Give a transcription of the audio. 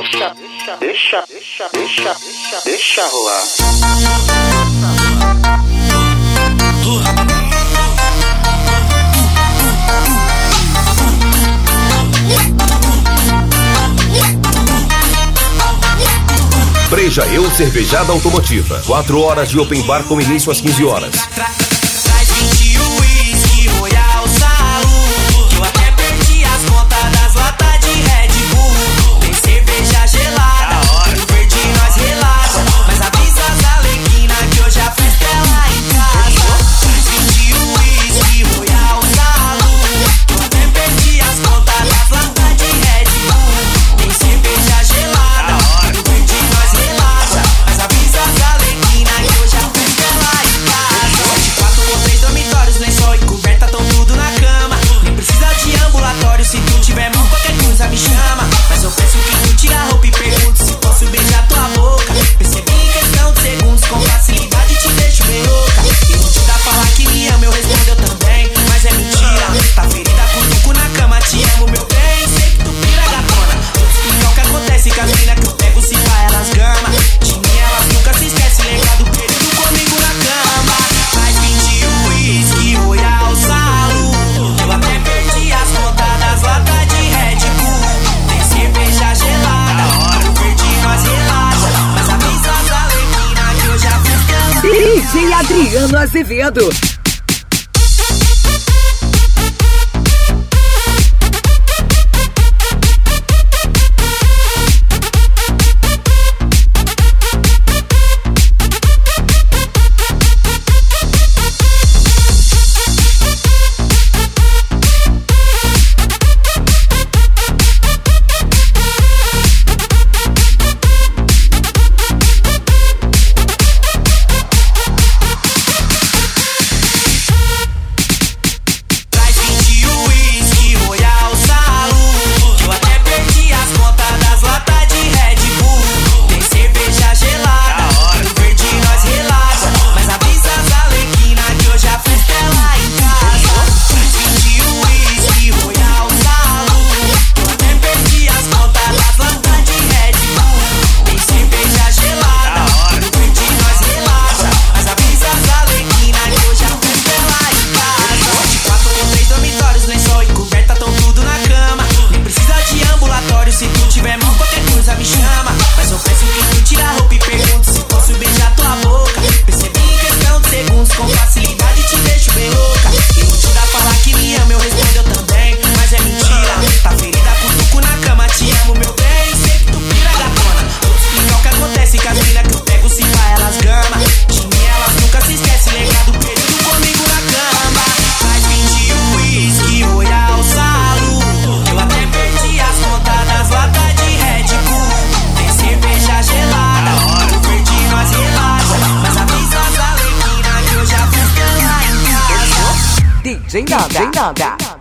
Deixa rolar. Breja Eu Cervejada Automotiva. 4 horas de open bar com início às 15 horas. Traz 20 uísque, Royal Saúde. Eu até perdi as contas das latas de Red Bull. Tem cerveja gelada, no verde nós relaxa. Mas avisa as Alequina que hoje a festa é lá em casa. Traz 20 uísque, Royal Saúde. Eu até perdi as contas das latas de Red Bull. Tem cerveja gelada, no verde nós relaxa. Mas avisa as Alequina que hoje a festa é lá em casa. 4 ou 3 dormitórios, lençol e coberta, tão tudo na cama. Nem precisa de ambulatório, se tu tiver mão, qualquer coisa me chama. Mas eu peço que tu tira a roupa e pergunte se posso beijar tua boca. Percebi em questão de segundos, com facilidade te deixo bem louca. E não te dá falar que me ama, eu respondo eu também, mas é mentira. Tá ferida com tuco na cama, te amo meu bem, sei que tu pira gatona. Vou te explicar o que acontece com as mina que eu pego, se pá elas gama. De mim elas nunca se esquecem, lembra do período comigo na cama. Faz 20 uísque, Royal Saúde. Eu até perdi as contas das latas de Red Bull. Tem cerveja gelada, no verde nós relaxa. Mas avisa as Alequina que hoje a festa é lá. DJ Adriano Azevedo. DJ Nada.